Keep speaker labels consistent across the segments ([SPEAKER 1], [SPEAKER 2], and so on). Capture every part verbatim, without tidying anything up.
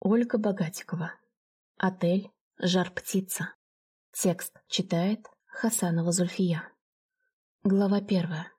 [SPEAKER 1] Ольга Богатикова. Отель «Жар-птица». Текст читает Хасанова Зульфия. Глава первая.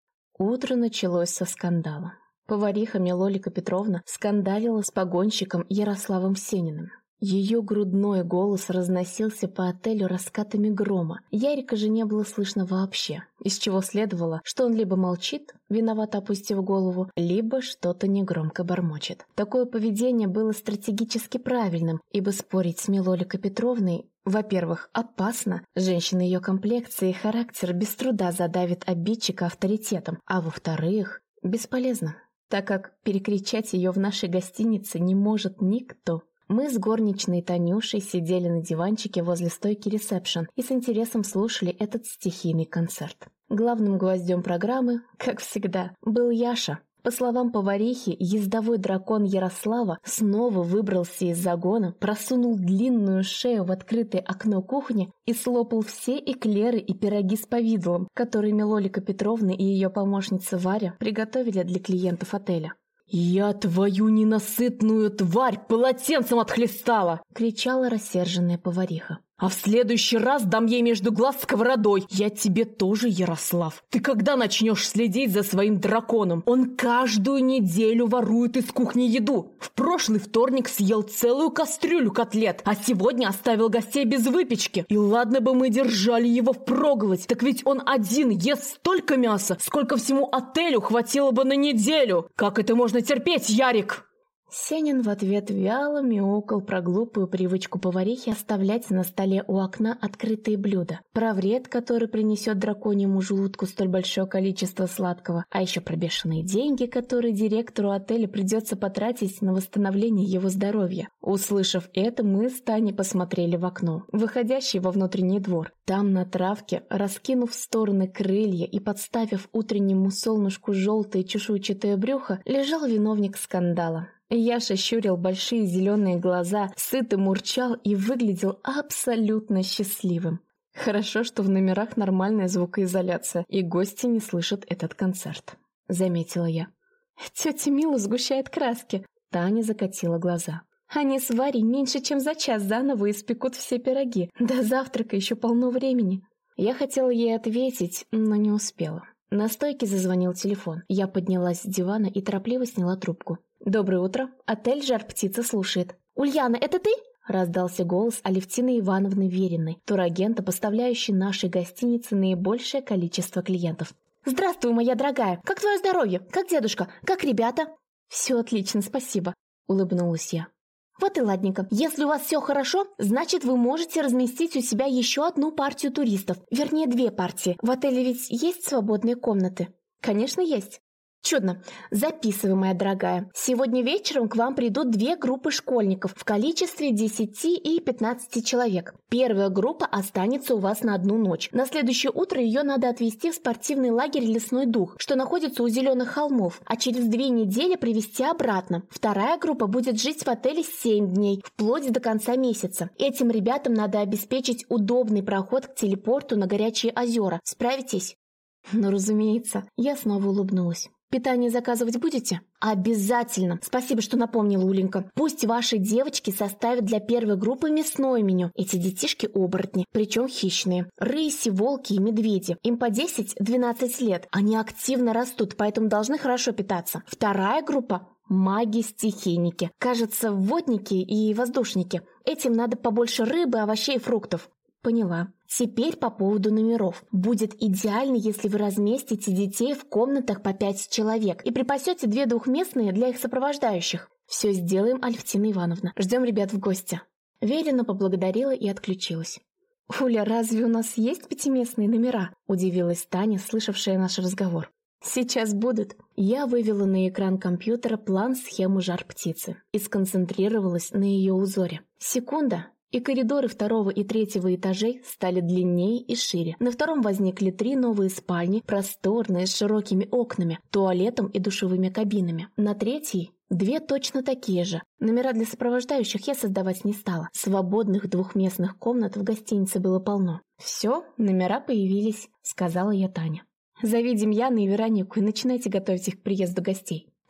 [SPEAKER 1] Утро началось со скандала. Повариха Милолика Петровна скандалила с погонщиком Ярославом Сениным. Ее грудной голос разносился по отелю раскатами грома. Ярика же не было слышно вообще, из чего следовало, что он либо молчит, виновато опустив голову, либо что-то негромко бормочет. Такое поведение было стратегически правильным, ибо спорить с Милоликой Петровной, во-первых, опасно, женщина ее комплекции и характер без труда задавит обидчика авторитетом, а во-вторых, бесполезно, так как перекричать ее в нашей гостинице не может никто. Мы с горничной Танюшей сидели на диванчике возле стойки ресепшн и с интересом слушали этот стихийный концерт. Главным гвоздем программы, как всегда, был Яша. По словам поварихи, ездовой дракон Ярослава снова выбрался из загона, просунул длинную шею в открытое окно кухни и слопал все эклеры и пироги с повидлом, которые Милолика Петровна и ее помощница Варя приготовили для клиентов отеля. «Я твою ненасытную тварь полотенцем отхлестала!» — кричала рассерженная повариха. «А в следующий раз дам ей между глаз сковородой. Я тебе тоже, Ярослав. Ты когда начнешь следить за своим драконом? Он каждую неделю ворует из кухни еду. В прошлый вторник съел целую кастрюлю котлет, а сегодня оставил гостей без выпечки. И ладно бы мы держали его впроголодь, так ведь он один ест столько мяса, сколько всему отелю хватило бы на неделю. Как это можно терпеть, Ярик?» Сенин в ответ вяло мяукал про глупую привычку поварихи оставлять на столе у окна открытые блюда, про вред, который принесет драконьему желудку столь большое количество сладкого, а еще про бешеные деньги, которые директору отеля придется потратить на восстановление его здоровья. Услышав это, мы с Таней посмотрели в окно, выходящее во внутренний двор. Там на травке, раскинув в стороны крылья и подставив утреннему солнышку желтое чешуйчатое брюхо, лежал виновник скандала. Яша щурил большие зеленые глаза, сыто мурчал и выглядел абсолютно счастливым. Хорошо, что в номерах нормальная звукоизоляция, и гости не слышат этот концерт, заметила я. Тетя Мила сгущает краски. Таня закатила глаза. Они с Варей меньше чем за час заново испекут все пироги. До завтрака еще полно времени. Я хотела ей ответить, но не успела. На стойке зазвонил телефон. Я поднялась с дивана и торопливо сняла трубку. «Доброе утро. Отель «Жар-птица» слушает». «Ульяна, это ты?» — раздался голос Алевтины Ивановны Вериной, турагента, поставляющей нашей гостинице наибольшее количество клиентов. «Здравствуй, моя дорогая. Как твое здоровье? Как дедушка? Как ребята?» «Все отлично, спасибо», — улыбнулась я. «Вот и ладненько. Если у вас все хорошо, значит, вы можете разместить у себя еще одну партию туристов. Вернее, две партии. В отеле ведь есть свободные комнаты?» «Конечно, есть». «Чудно. Записывай, моя дорогая. Сегодня вечером к вам придут две группы школьников в количестве десяти и пятнадцати человек. Первая группа останется у вас на одну ночь. На следующее утро ее надо отвезти в спортивный лагерь «Лесной дух», что находится у Зеленых холмов, а через две недели привезти обратно. Вторая группа будет жить в отеле семь дней, вплоть до конца месяца. Этим ребятам надо обеспечить удобный проход к телепорту на Горячие озера. Справитесь?» «Ну, разумеется». Я снова улыбнулась. «Питание заказывать будете?» «Обязательно! Спасибо, что напомнила, Уленька. Пусть ваши девочки составят для первой группы мясное меню. Эти детишки-оборотни, причем хищные. Рыси, волки и медведи. Им по десять-двенадцать лет. Они активно растут, поэтому должны хорошо питаться. Вторая группа – маги-стихийники. Кажется, водники и воздушники. Этим надо побольше рыбы, овощей и фруктов». «Поняла. Теперь по поводу номеров. Будет идеально, если вы разместите детей в комнатах по пять человек и припасете две двухместные для их сопровождающих. Все сделаем, Алевтина Ивановна. Ждем ребят в гости». Верина поблагодарила и отключилась. «Уля, разве у нас есть пятиместные номера?» – удивилась Таня, слышавшая наш разговор. «Сейчас будут». Я вывела на экран компьютера план-схему «Жар-птицы» и сконцентрировалась на ее узоре. Секунда. И коридоры второго и третьего этажей стали длиннее и шире. На втором возникли три новые спальни, просторные, с широкими окнами, туалетом и душевыми кабинами. На третьей – две точно такие же. Номера для сопровождающих я создавать не стала. Свободных двухместных комнат в гостинице было полно. «Все, номера появились», – сказала я Тане. «Зови Демьяна и Веронику и начинайте готовить их к приезду гостей».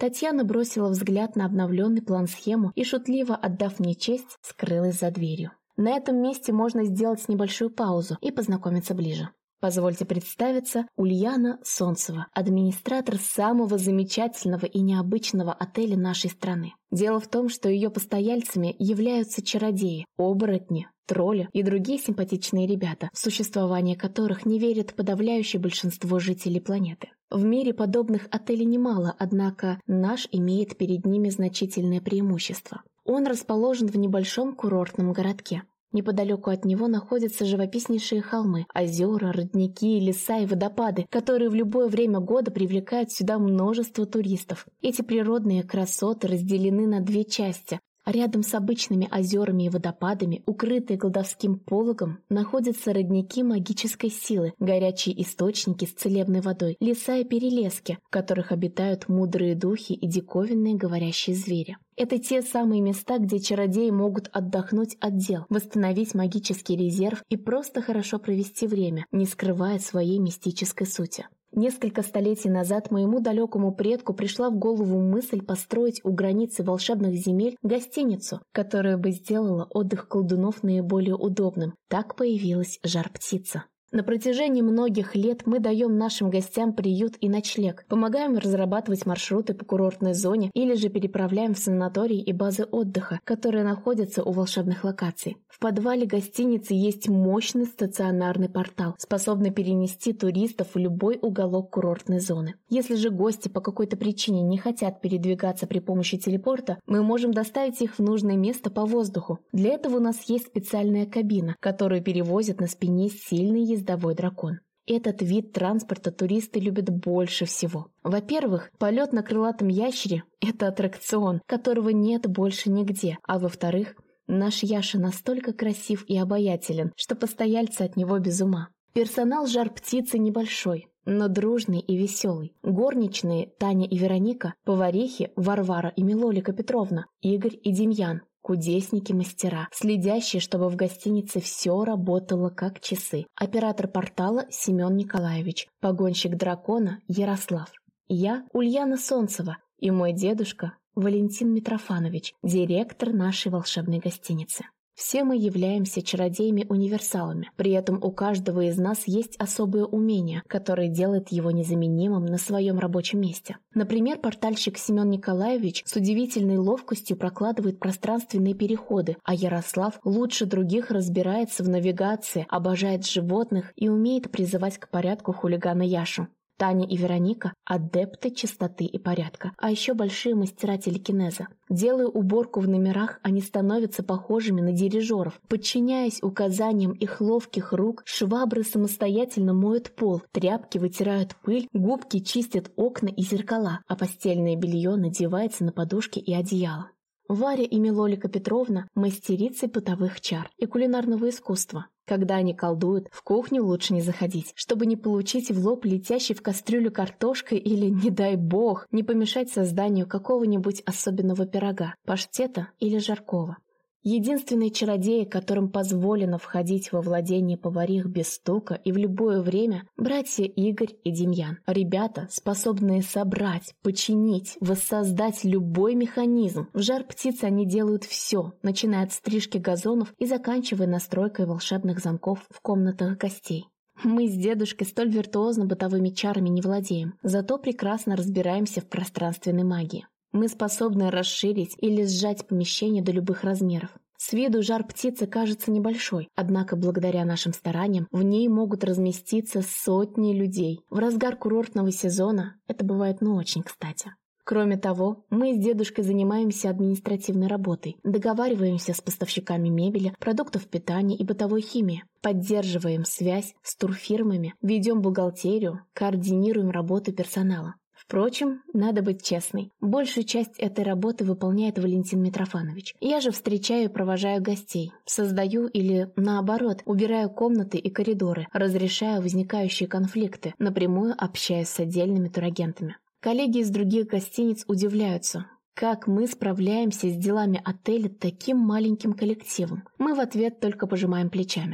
[SPEAKER 1] Татьяна бросила взгляд на обновленный план-схему и, шутливо отдав мне честь, скрылась за дверью. На этом месте можно сделать небольшую паузу и познакомиться ближе. Позвольте представиться, Ульяна Солнцева, администратор самого замечательного и необычного отеля нашей страны. Дело в том, что ее постояльцами являются чародеи, оборотни, тролли и другие симпатичные ребята, в существование которых не верит подавляющее большинство жителей планеты. В мире подобных отелей немало, однако наш имеет перед ними значительное преимущество. Он расположен в небольшом курортном городке. Неподалеку от него находятся живописнейшие холмы, озера, родники, леса и водопады, которые в любое время года привлекают сюда множество туристов. Эти природные красоты разделены на две части. Рядом с обычными озерами и водопадами, укрытые кладовским пологом, находятся родники магической силы, горячие источники с целебной водой, леса и перелески, в которых обитают мудрые духи и диковинные говорящие звери. Это те самые места, где чародеи могут отдохнуть от дел, восстановить магический резерв и просто хорошо провести время, не скрывая своей мистической сути. Несколько столетий назад моему далекому предку пришла в голову мысль построить у границы волшебных земель гостиницу, которая бы сделала отдых колдунов наиболее удобным. Так появилась Жар-Птица. На протяжении многих лет мы даем нашим гостям приют и ночлег, помогаем разрабатывать маршруты по курортной зоне или же переправляем в санатории и базы отдыха, которые находятся у волшебных локаций. В подвале гостиницы есть мощный стационарный портал, способный перенести туристов в любой уголок курортной зоны. Если же гости по какой-то причине не хотят передвигаться при помощи телепорта, мы можем доставить их в нужное место по воздуху. Для этого у нас есть специальная кабина, которую перевозят на спине сильный ездовой дракон. Этот вид транспорта туристы любят больше всего. Во-первых, полет на крылатом ящере – это аттракцион, которого нет больше нигде, а во-вторых, наш Яша настолько красив и обаятелен, что постояльцы от него без ума. Персонал Жар-Птицы небольшой, но дружный и веселый. Горничные Таня и Вероника, поварихи Варвара и Милолика Петровна, Игорь и Демьян, кудесники-мастера, следящие, чтобы в гостинице все работало как часы. Оператор портала Семен Николаевич, погонщик дракона Ярослав. Я Ульяна Солнцева и мой дедушка Валентин Митрофанович, директор нашей волшебной гостиницы. Все мы являемся чародеями-универсалами, при этом у каждого из нас есть особое умение, которое делает его незаменимым на своем рабочем месте. Например, портальщик Семен Николаевич с удивительной ловкостью прокладывает пространственные переходы, а Ярослав лучше других разбирается в навигации, обожает животных и умеет призывать к порядку хулигана Яшу. Таня и Вероника – адепты чистоты и порядка, а еще большие мастера телекинеза. Делая уборку в номерах, они становятся похожими на дирижеров. Подчиняясь указаниям их ловких рук, швабры самостоятельно моют пол, тряпки вытирают пыль, губки чистят окна и зеркала, а постельное белье надевается на подушки и одеяло. Варя и Милолика Петровна – мастерицы бытовых чар и кулинарного искусства. Когда они колдуют, в кухню лучше не заходить, чтобы не получить в лоб летящей в кастрюлю картошкой или, не дай бог, не помешать созданию какого-нибудь особенного пирога, паштета или жаркого. Единственные чародеи, которым позволено входить во владение поварих без стука и в любое время – братья Игорь и Демьян. Ребята, способные собрать, починить, воссоздать любой механизм. В Жар-Птице они делают все, начиная от стрижки газонов и заканчивая настройкой волшебных замков в комнатах гостей. Мы с дедушкой столь виртуозно бытовыми чарами не владеем, зато прекрасно разбираемся в пространственной магии. Мы способны расширить или сжать помещение до любых размеров. С виду Жар-Птица кажется небольшой, однако благодаря нашим стараниям в ней могут разместиться сотни людей. В разгар курортного сезона это бывает ну очень кстати. Кроме того, мы с дедушкой занимаемся административной работой, договариваемся с поставщиками мебели, продуктов питания и бытовой химии, поддерживаем связь с турфирмами, ведем бухгалтерию, координируем работу персонала. Впрочем, надо быть честной, большую часть этой работы выполняет Валентин Митрофанович. Я же встречаю и провожаю гостей, создаю или, наоборот, убираю комнаты и коридоры, разрешаю возникающие конфликты, напрямую общаюсь с отдельными турагентами. Коллеги из других гостиниц удивляются, как мы справляемся с делами отеля таким маленьким коллективом. Мы в ответ только пожимаем плечами.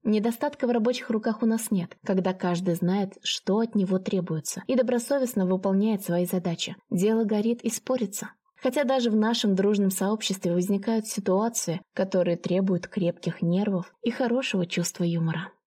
[SPEAKER 1] Недостатка в рабочих руках у нас нет, когда каждый знает, что от него требуется, и добросовестно выполняет свои задачи. Дело горит и спорится. Хотя даже в нашем дружном сообществе возникают ситуации, которые требуют крепких нервов и хорошего чувства юмора.